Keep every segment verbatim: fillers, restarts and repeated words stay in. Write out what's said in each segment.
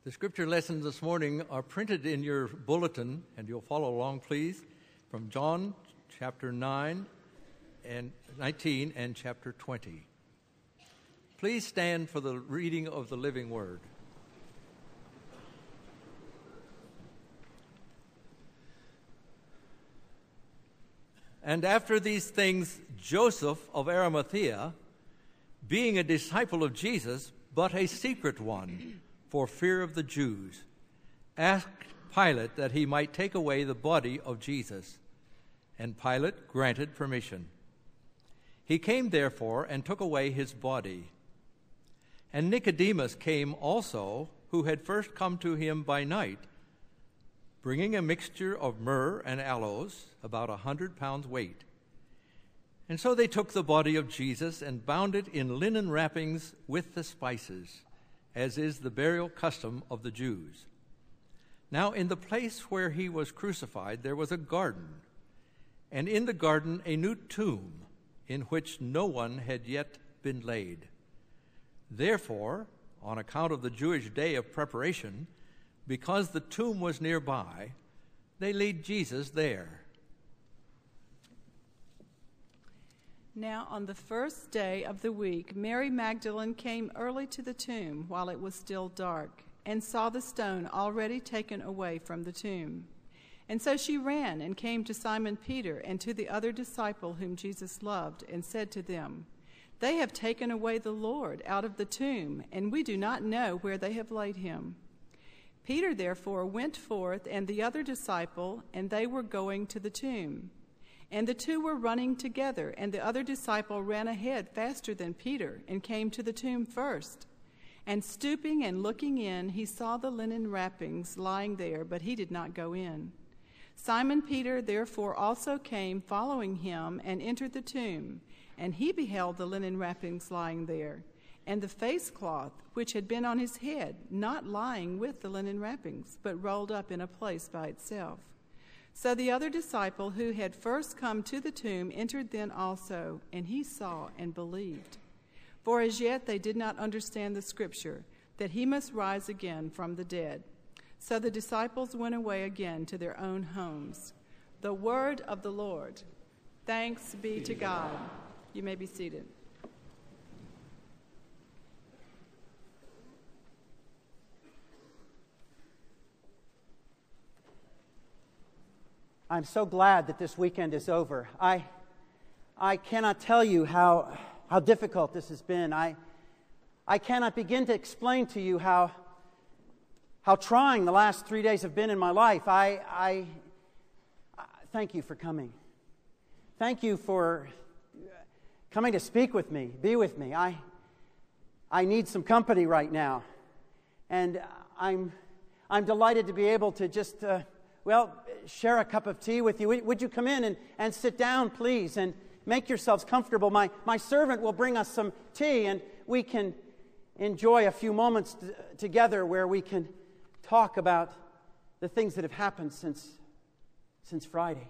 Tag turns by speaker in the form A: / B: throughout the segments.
A: The scripture lessons this morning are printed in your bulletin, and you'll follow along, please, from John chapter nine and nineteen and chapter twenty. Please stand for the reading of the living word. And after these things, Joseph of Arimathea, being a disciple of Jesus, but a secret one, for fear of the Jews, asked Pilate that he might take away the body of Jesus. And Pilate granted permission. He came therefore and took away his body. And Nicodemus came also, who had first come to him by night, bringing a mixture of myrrh and aloes, about a hundred pounds weight. And so they took the body of Jesus and bound it in linen wrappings with the spices, as is the burial custom of the Jews. Now in the place where he was crucified there was a garden, and in the garden a new tomb, in which no one had yet been laid. Therefore, on account of the Jewish day of preparation, because the tomb was nearby, they laid Jesus there.
B: Now on the first day of the week, Mary Magdalene came early to the tomb while it was still dark, and saw the stone already taken away from the tomb. And so she ran and came to Simon Peter and to the other disciple whom Jesus loved, and said to them, "They have taken away the Lord out of the tomb, and we do not know where they have laid him." Peter therefore went forth, and the other disciple, and they were going to the tomb. And the two were running together, and the other disciple ran ahead faster than Peter, and came to the tomb first. And stooping and looking in, he saw the linen wrappings lying there, but he did not go in. Simon Peter therefore also came, following him, and entered the tomb. And he beheld the linen wrappings lying there, and the face cloth which had been on his head, not lying with the linen wrappings, but rolled up in a place by itself. So the other disciple who had first come to the tomb entered then also, and he saw and believed. For as yet they did not understand the scripture, that he must rise again from the dead. So the disciples went away again to their own homes. The word of the Lord. Thanks be to God. You may be seated.
C: I'm so glad that this weekend is over. I I cannot tell you how how difficult this has been. I I cannot begin to explain to you how how trying the last three days have been in my life. I I, I thank you for coming. Thank you for coming to speak with me, be with me. I I need some company right now, and I'm I'm delighted to be able to just uh, well. share a cup of tea with you. Would you come in and, and sit down, please, and make yourselves comfortable? My, my servant will bring us some tea, and we can enjoy a few moments t- together where we can talk about the things that have happened since, since Friday.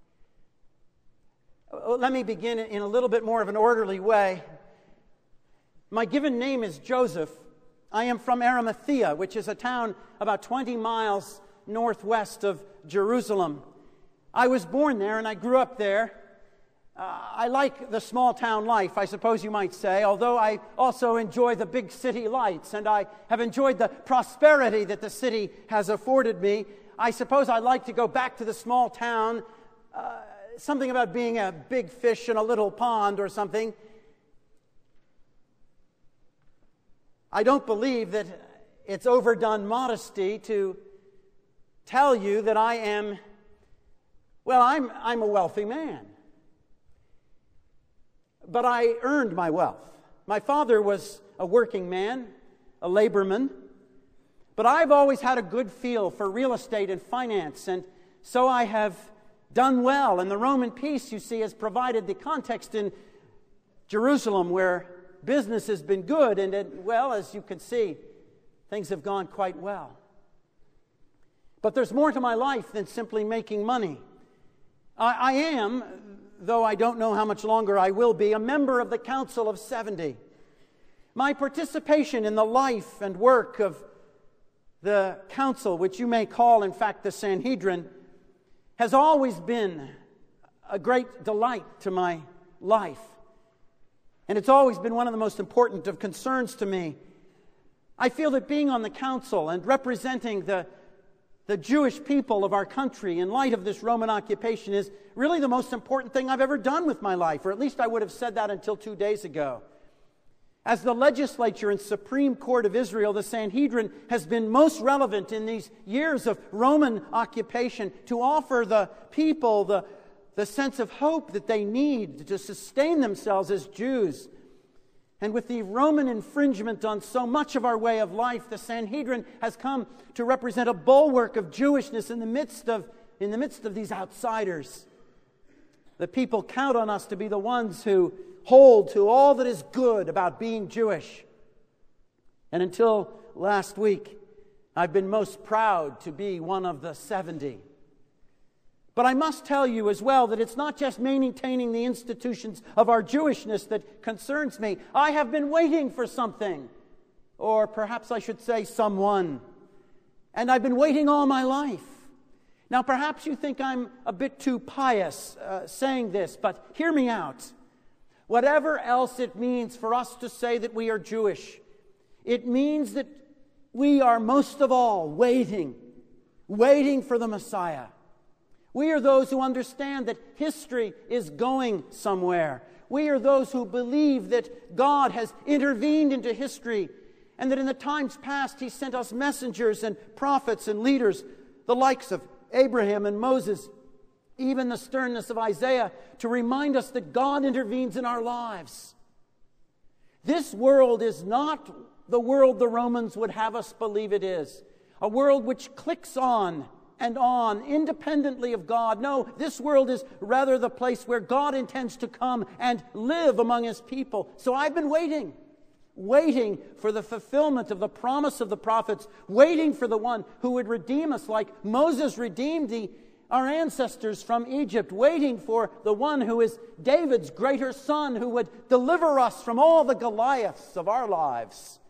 C: Let me begin in a little bit more of an orderly way. My given name is Joseph. I am from Arimathea, which is a town about twenty miles northwest of Jerusalem. I was born there and I grew up there. Uh, I like the small town life, I suppose you might say, although I also enjoy the big city lights, and I have enjoyed the prosperity that the city has afforded me. I suppose I'd like to go back to the small town, uh, something about being a big fish in a little pond or something. I don't believe that it's overdone modesty to tell you that I am, well, I'm I'm a wealthy man. But I earned my wealth. My father was a working man, a laborman, but I've always had a good feel for real estate and finance, and so I have done well. And the Roman peace, you see, has provided the context in Jerusalem where business has been good, and, it, well, as you can see, things have gone quite well. But there's more to my life than simply making money. I, I am, though I don't know how much longer I will be, a member of the Council of seventy. My participation in the life and work of The council, which you may call, in fact, the Sanhedrin, has always been a great delight to my life. And it's always been one of the most important of concerns to me. I feel that being on the council and representing the, the Jewish people of our country in light of this Roman occupation is really the most important thing I've ever done with my life, or at least I would have said that until two days ago. As the legislature and Supreme Court of Israel, the Sanhedrin has been most relevant in these years of Roman occupation to offer the people the the sense of hope that they need to sustain themselves as Jews. And with the Roman infringement on so much of our way of life, the Sanhedrin has come to represent a bulwark of Jewishness in the midst of, in the midst of these outsiders. The people count on us to be the ones who hold to all that is good about being Jewish. And until last week, I've been most proud to be one of the seventy. But I must tell you as well that it's not just maintaining the institutions of our Jewishness that concerns me. I have been waiting for something, or perhaps I should say someone. And I've been waiting all my life. Now, perhaps you think I'm a bit too pious uh, saying this, but hear me out. Whatever else it means for us to say that we are Jewish, it means that we are most of all waiting, waiting for the Messiah. We are those who understand that history is going somewhere. We are those who believe that God has intervened into history and that in the times past He sent us messengers and prophets and leaders, the likes of Abraham and Moses, even the sternness of Isaiah, to remind us that God intervenes in our lives. This world is not the world the Romans would have us believe it is, a world which clicks on and on, independently of God. No, this world is rather the place where God intends to come and live among His people. So I've been waiting, waiting for the fulfillment of the promise of the prophets, waiting for the one who would redeem us like Moses redeemed the, our ancestors from Egypt, waiting for the one who is David's greater son, who would deliver us from all the Goliaths of our lives.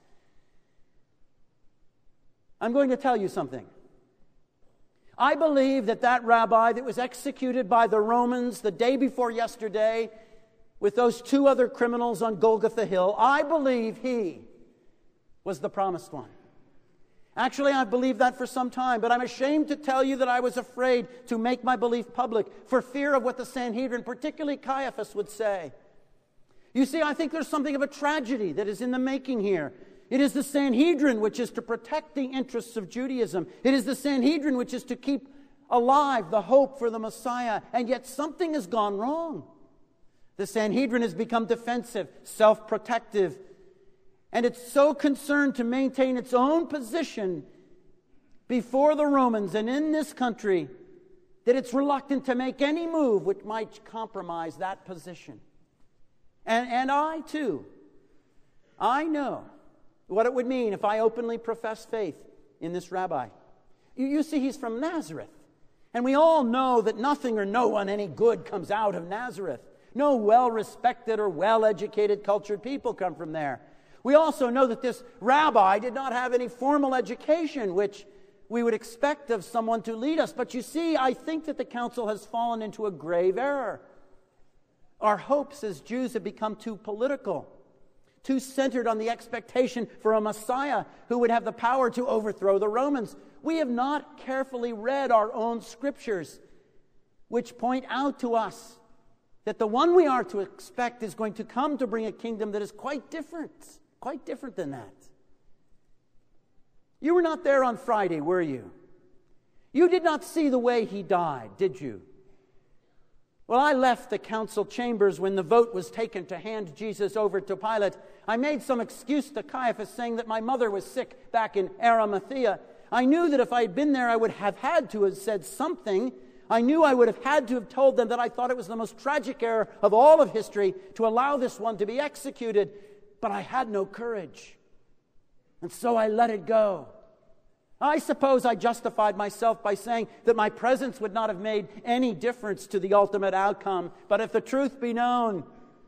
C: I'm going to tell you something. I believe that that rabbi that was executed by the Romans the day before yesterday with those two other criminals on Golgotha Hill, I believe he was the promised one. Actually, I've believed that for some time, but I'm ashamed to tell you that I was afraid to make my belief public for fear of what the Sanhedrin, particularly Caiaphas, would say. You see, I think there's something of a tragedy that is in the making here. It is the Sanhedrin which is to protect the interests of Judaism. It is the Sanhedrin which is to keep alive the hope for the Messiah. And yet something has gone wrong. The Sanhedrin has become defensive, self-protective, and it's so concerned to maintain its own position before the Romans and in this country that it's reluctant to make any move which might compromise that position. And, and I, too, I know what it would mean if I openly profess faith in this rabbi. You, you see, he's from Nazareth. And we all know that nothing or no one any good comes out of Nazareth. No well-respected or well-educated, cultured people come from there. We also know that this rabbi did not have any formal education, which we would expect of someone to lead us. But you see, I think that the council has fallen into a grave error. Our hopes as Jews have become too political, too centered on the expectation for a Messiah who would have the power to overthrow the Romans. We have not carefully read our own scriptures, which point out to us that the one we are to expect is going to come to bring a kingdom that is quite different, quite different than that. You were not there on Friday, were you? You did not see the way he died, did you? Well, I left the council chambers when the vote was taken to hand Jesus over to Pilate. I made some excuse to Caiaphas, saying that my mother was sick back in Arimathea. I knew that if I had been there, I would have had to have said something. I knew I would have had to have told them that I thought it was the most tragic error of all of history to allow this one to be executed. But I had no courage. And so I let it go. I suppose I justified myself by saying that my presence would not have made any difference to the ultimate outcome. But if the truth be known,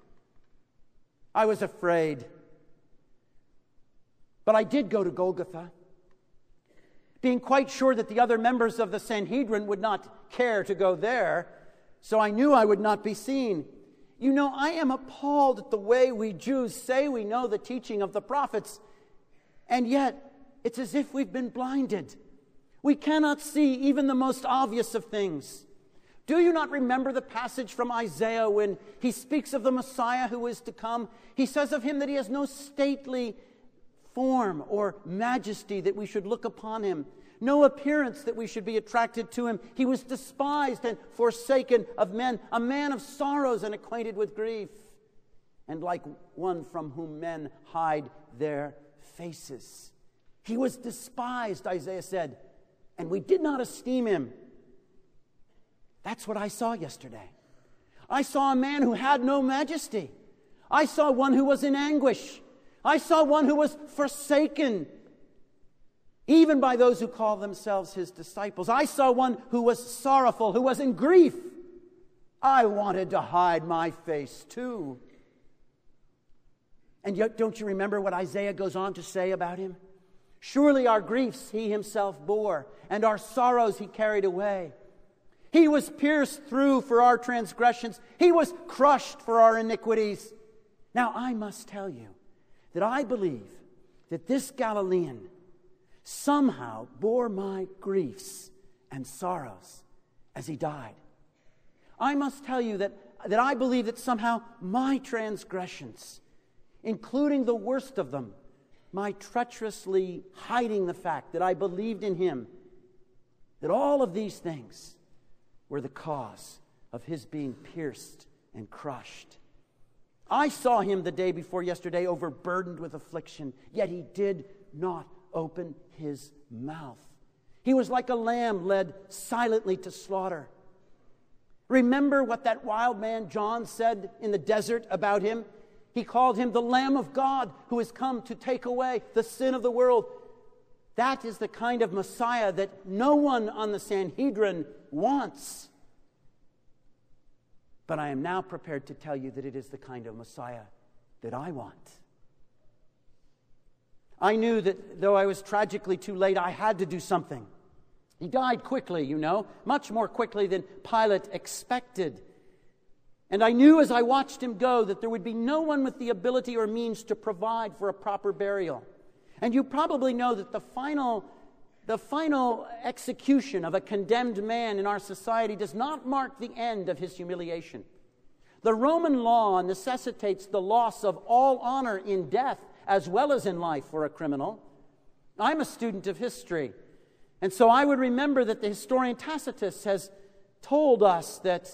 C: I was afraid. But I did go to Golgotha. being quite sure that the other members of the Sanhedrin would not care to go there, so I knew I would not be seen. You know, I am appalled at the way we Jews say we know the teaching of the prophets, and yet it's as if we've been blinded. We cannot see even the most obvious of things. Do you not remember the passage from Isaiah when he speaks of the Messiah who is to come? He says of him that he has no stately form or majesty that we should look upon him, no appearance that we should be attracted to him. He was despised and forsaken of men, a man of sorrows and acquainted with grief, and like one from whom men hide their faces. He was despised, Isaiah said, and we did not esteem him. That's what I saw yesterday. I saw a man who had no majesty. I saw one who was in anguish. I saw one who was forsaken, even by those who call themselves his disciples. I saw one who was sorrowful, who was in grief. I wanted to hide my face too. And yet, don't you remember what Isaiah goes on to say about him? Surely our griefs he himself bore, and our sorrows he carried away. He was pierced through for our transgressions. He was crushed for our iniquities. Now, I must tell you that I believe that this Galilean somehow bore my griefs and sorrows as he died. I must tell you that, that I believe that somehow my transgressions, including the worst of them, my treacherously hiding the fact that I believed in him, that all of these things were the cause of his being pierced and crushed. I saw him the day before yesterday overburdened with affliction, yet he did not open his mouth. He was like a lamb led silently to slaughter. Remember what that wild man John said in the desert about him? He called him the Lamb of God who has come to take away the sin of the world. That is the kind of Messiah that no one on the Sanhedrin wants. But I am now prepared to tell you that it is the kind of Messiah that I want. I knew that though I was tragically too late, I had to do something. He died quickly, you know, much more quickly than Pilate expected. And I knew as I watched him go that there would be no one with the ability or means to provide for a proper burial. And you probably know that the final, the final execution of a condemned man in our society does not mark the end of his humiliation. The Roman law necessitates the loss of all honor in death as well as in life for a criminal. I'm a student of history, and so I would remember that the historian Tacitus has told us that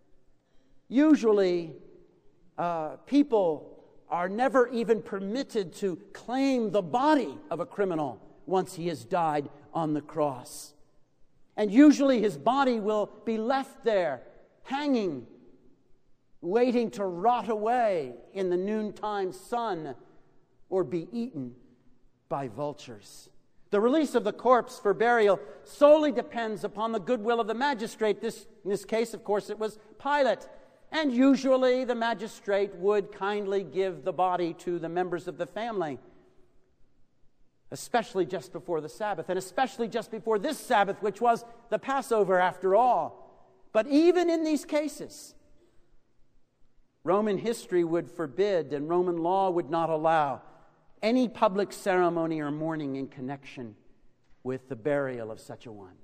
C: usually uh, people are never even permitted to claim the body of a criminal once he has died on the cross. And usually his body will be left there, hanging, waiting to rot away in the noontime sun or be eaten by vultures. The release of the corpse for burial solely depends upon the goodwill of the magistrate. This, in this case, of course, it was Pilate. And usually the magistrate would kindly give the body to the members of the family, especially just before the Sabbath, and especially just before this Sabbath, which was the Passover after all. But even in these cases, Roman history would forbid and Roman law would not allow any public ceremony or mourning in connection with the burial of such a one.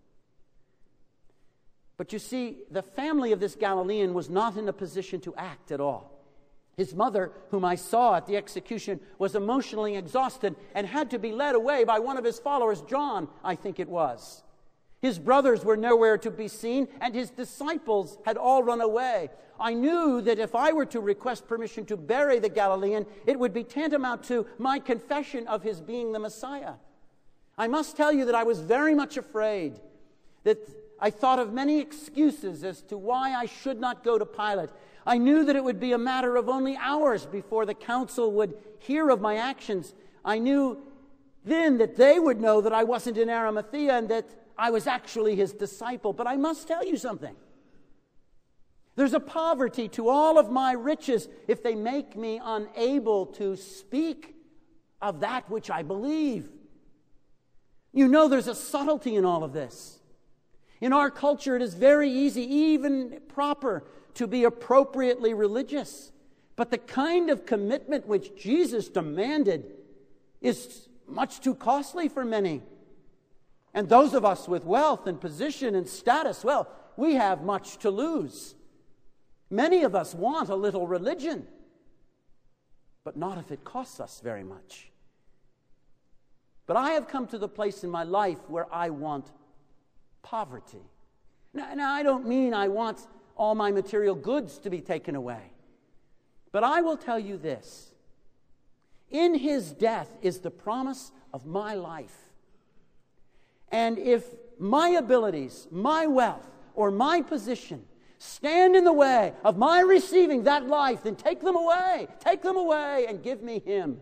C: But you see, the family of this Galilean was not in a position to act at all. His mother, whom I saw at the execution, was emotionally exhausted and had to be led away by one of his followers, John, I think it was. His brothers were nowhere to be seen, and his disciples had all run away. I knew that if I were to request permission to bury the Galilean, it would be tantamount to my confession of his being the Messiah. I must tell you that I was very much afraid, that I thought of many excuses as to why I should not go to Pilate. I knew that it would be a matter of only hours before the council would hear of my actions. I knew then that they would know that I wasn't in Arimathea and that I was actually his disciple. But I must tell you something. There's a poverty to all of my riches if they make me unable to speak of that which I believe. You know there's a subtlety in all of this. In our culture, it is very easy, even proper, to be appropriately religious. But the kind of commitment which Jesus demanded is much too costly for many. And those of us with wealth and position and status, well, we have much to lose. Many of us want a little religion, but not if it costs us very much. But I have come to the place in my life where I want poverty. Now, now, I don't mean I want all my material goods to be taken away. But I will tell you this. In his death is the promise of my life. And if my abilities, my wealth, or my position stand in the way of my receiving that life, then take them away. Take them away and give me him.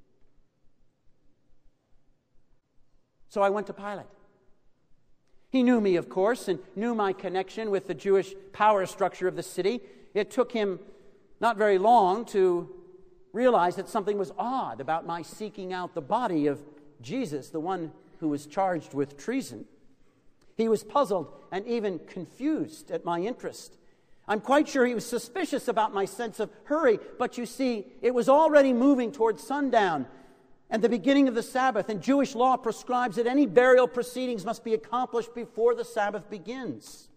C: So I went to Pilate. He knew me, of course, and knew my connection with the Jewish power structure of the city. It took him not very long to realize that something was odd about my seeking out the body of Jesus, the one who was charged with treason. He was puzzled and even confused at my interest. I'm quite sure he was suspicious about my sense of hurry, but you see, it was already moving towards sundown and the beginning of the Sabbath, and Jewish law prescribes that any burial proceedings must be accomplished before the Sabbath begins.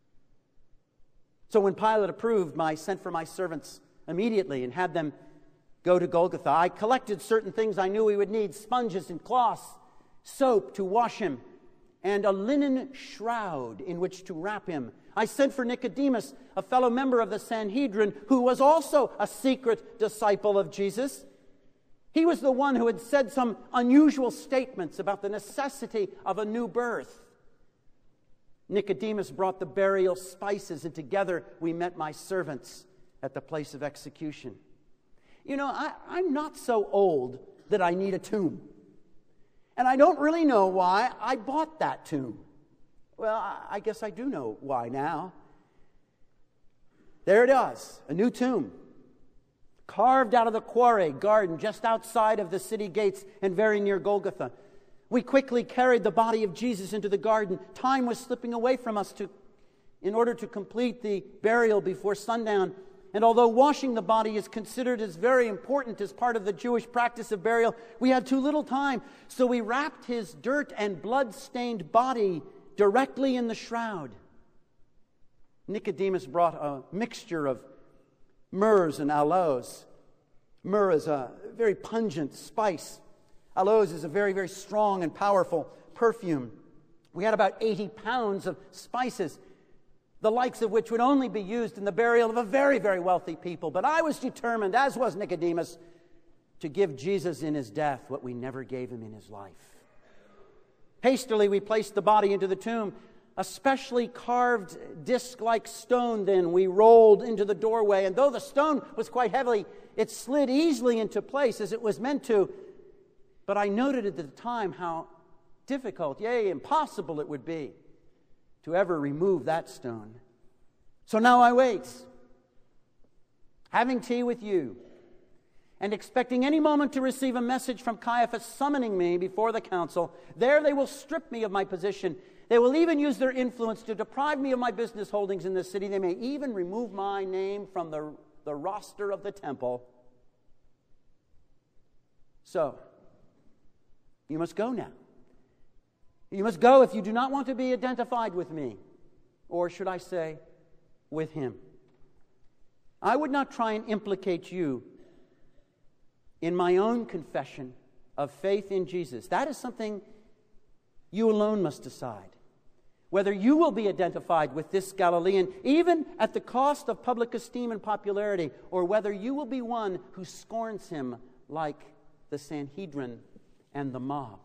C: So when Pilate approved, I sent for my servants immediately and had them go to Golgotha. I collected certain things I knew we would need: sponges and cloths, soap to wash him, and a linen shroud in which to wrap him. I sent for Nicodemus, a fellow member of the Sanhedrin, who was also a secret disciple of Jesus. He was the one who had said some unusual statements about the necessity of a new birth. Nicodemus brought the burial spices, and together we met my servants at the place of execution. You know, I, I'm not so old that I need a tomb. And I don't really know why I bought that tomb. Well, I, I guess I do know why now. There it is, a new tomb, carved out of the Quarry garden just outside of the city gates and very near Golgotha. We quickly carried the body of Jesus into the garden. Time was slipping away from us to, in order to complete the burial before sundown. And although washing the body is considered as very important as part of the Jewish practice of burial, we had too little time. So we wrapped his dirt and blood-stained body directly in the shroud. Nicodemus brought a mixture of myrrhs and aloes. Myrrh is a very pungent spice. Aloes is a very, very strong and powerful perfume. We had about eighty pounds of spices, the likes of which would only be used in the burial of a very, very wealthy people. But I was determined, as was Nicodemus, to give Jesus in his death what we never gave him in his life. Hastily, we placed the body into the tomb. A specially carved disc-like stone then we rolled into the doorway, and though the stone was quite heavy, it slid easily into place as it was meant to. But I noted at the time how difficult, yea, impossible it would be to ever remove that stone. So now I wait, having tea with you, and expecting any moment to receive a message from Caiaphas summoning me before the council. There they will strip me of my position. They will even use their influence to deprive me of my business holdings in the city. They may even remove my name from the, the roster of the temple. So, you must go now. You must go if you do not want to be identified with me, or should I say, with him. I would not try and implicate you in my own confession of faith in Jesus. That is something you alone must decide. Whether you will be identified with this Galilean, even at the cost of public esteem and popularity, or whether you will be one who scorns him like the Sanhedrin and the mob.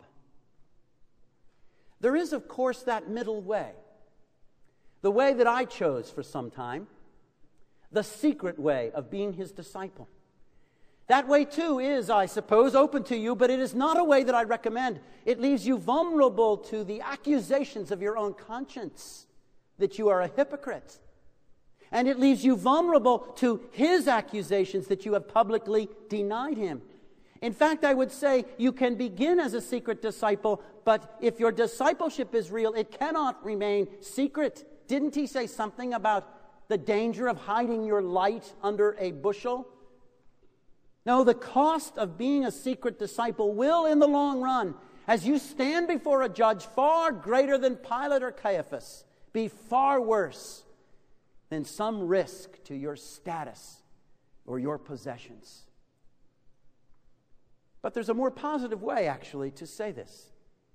C: There is, of course, that middle way. The way that I chose for some time. The secret way of being his disciple. That way, too, is, I suppose, open to you, but it is not a way that I recommend. It leaves you vulnerable to the accusations of your own conscience that you are a hypocrite. And it leaves you vulnerable to his accusations that you have publicly denied him. In fact, I would say you can begin as a secret disciple, but if your discipleship is real, it cannot remain secret. Didn't he say something about the danger of hiding your light under a bushel? No, the cost of being a secret disciple will, in the long run, as you stand before a judge far greater than Pilate or Caiaphas, be far worse than some risk to your status or your possessions. But there's a more positive way, actually, to say this.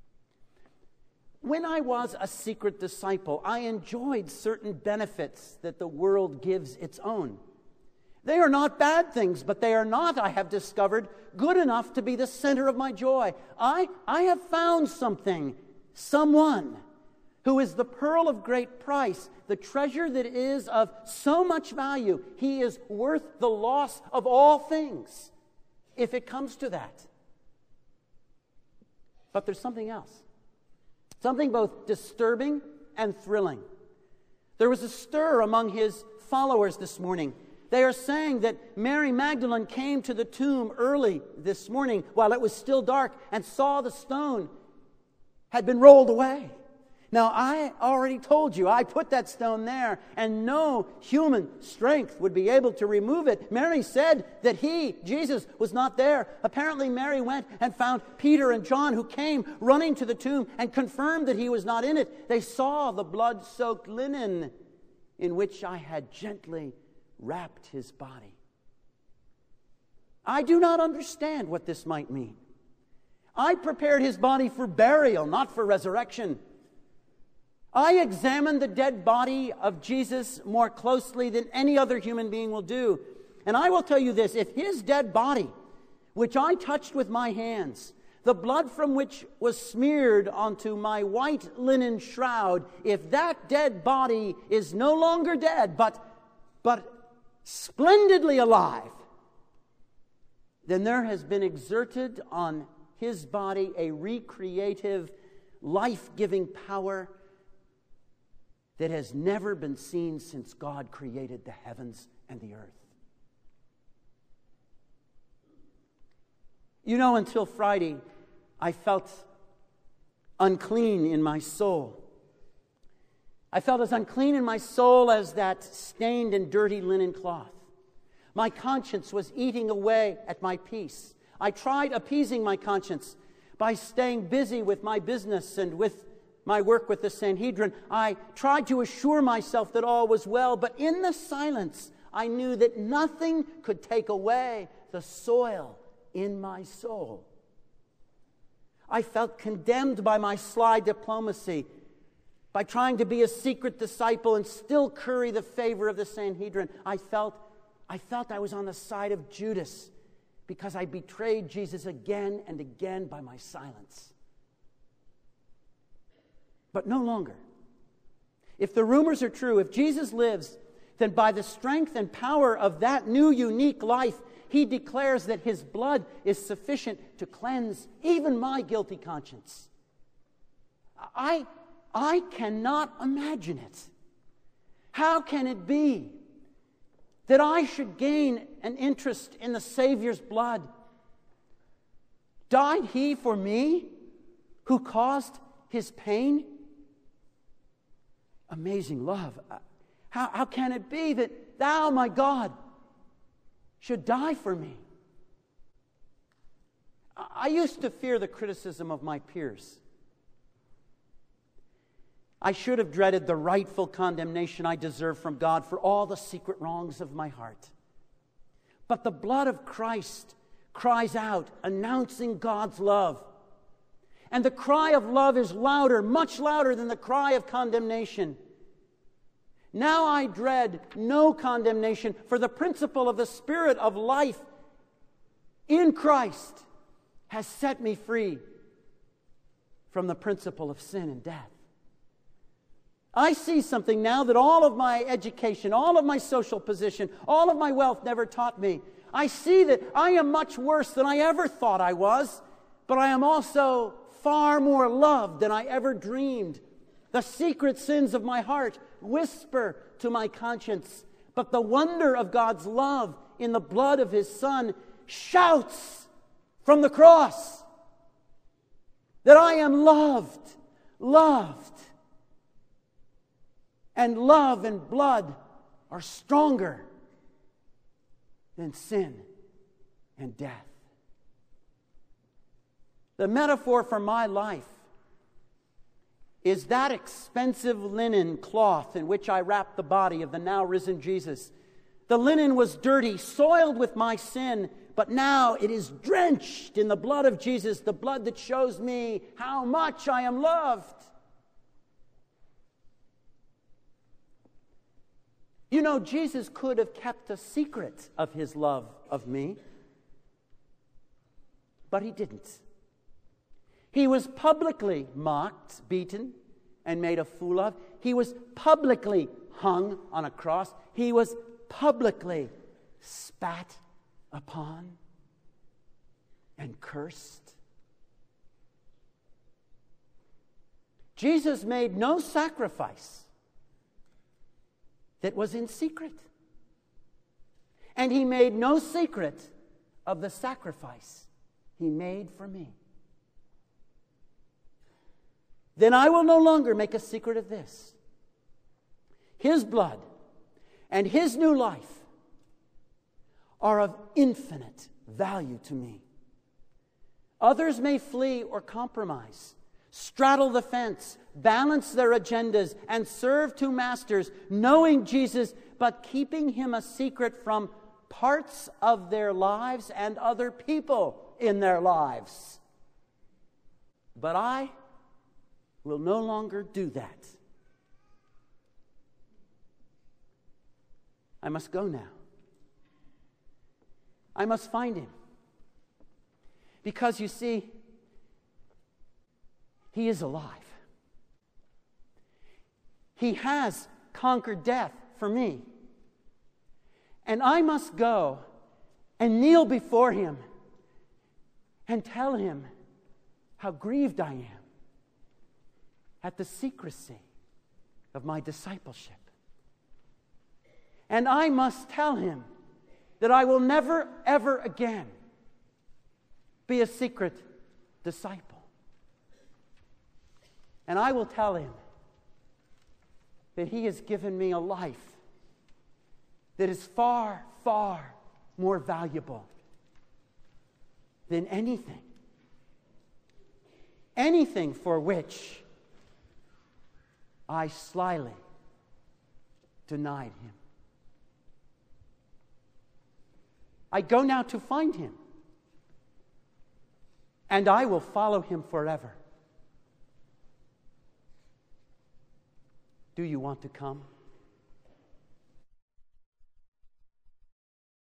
C: When I was a secret disciple, I enjoyed certain benefits that the world gives its own. They are not bad things, but they are not, I have discovered, good enough to be the center of my joy. I, I have found something, someone, who is the pearl of great price, the treasure that is of so much value. He is worth the loss of all things, if it comes to that. But there's something else. Something both disturbing and thrilling. There was a stir among his followers this morning. They are saying that Mary Magdalene came to the tomb early this morning while it was still dark and saw the stone had been rolled away. Now, I already told you, I put that stone there, and no human strength would be able to remove it. Mary said that he, Jesus, was not there. Apparently, Mary went and found Peter and John, who came running to the tomb and confirmed that he was not in it. They saw the blood-soaked linen in which I had gently wrapped his body. I do not understand what this might mean. I prepared his body for burial, not for resurrection. I examined the dead body of Jesus more closely than any other human being will do. And I will tell you this, if his dead body, which I touched with my hands, the blood from which was smeared onto my white linen shroud, if that dead body is no longer dead, but, but splendidly alive, then there has been exerted on his body a recreative, life-giving power that has never been seen since God created the heavens and the earth. You know, until Friday, I felt unclean in my soul. I felt as unclean in my soul as that stained and dirty linen cloth. My conscience was eating away at my peace. I tried appeasing my conscience by staying busy with my business and with my work with the Sanhedrin. I tried to assure myself that all was well, but in the silence, I knew that nothing could take away the soil in my soul. I felt condemned by my sly diplomacy, by trying to be a secret disciple and still curry the favor of the Sanhedrin. I felt, I felt I was on the side of Judas because I betrayed Jesus again and again by my silence. But no longer. If the rumors are true, if Jesus lives, then by the strength and power of that new unique life, he declares that his blood is sufficient to cleanse even my guilty conscience. I, I cannot imagine it. How can it be that I should gain an interest in the Savior's blood? Died he for me who caused his pain? Amazing love. How, how can it be that thou, my God, should die for me? I used to fear the criticism of my peers. I should have dreaded the rightful condemnation I deserve from God for all the secret wrongs of my heart. But the blood of Christ cries out, announcing God's love. And the cry of love is louder, much louder than the cry of condemnation. Now I dread no condemnation, for the principle of the Spirit of life in Christ has set me free from the principle of sin and death. I see something now that all of my education, all of my social position, all of my wealth never taught me. I see that I am much worse than I ever thought I was, but I am also far more loved than I ever dreamed. The secret sins of my heart whisper to my conscience, but the wonder of God's love in the blood of his Son shouts from the cross. That I am loved, loved. And love and blood are stronger than sin and death. The metaphor for my life is that expensive linen cloth in which I wrapped the body of the now risen Jesus. The linen was dirty, soiled with my sin, but now it is drenched in the blood of Jesus, the blood that shows me how much I am loved. You know, Jesus could have kept a secret of his love of me, but he didn't. He was publicly mocked, beaten, and made a fool of. He was publicly hung on a cross. He was publicly spat upon and cursed. Jesus made no sacrifice that was in secret. And he made no secret of the sacrifice he made for me. Then I will no longer make a secret of this. His blood and his new life are of infinite value to me. Others may flee or compromise, straddle the fence, balance their agendas, and serve two masters, knowing Jesus, but keeping him a secret from parts of their lives and other people in their lives. But I will no longer do that. I must go now. I must find him. Because you see, he is alive. He has conquered death for me. And I must go and kneel before him and tell him how grieved I am at the secrecy of my discipleship. And I must tell him that I will never, ever again be a secret disciple. And I will tell him that he has given me a life that is far, far more valuable than anything. Anything for which I slyly denied him. I go now to find him, and I will follow him forever. Do you want to come?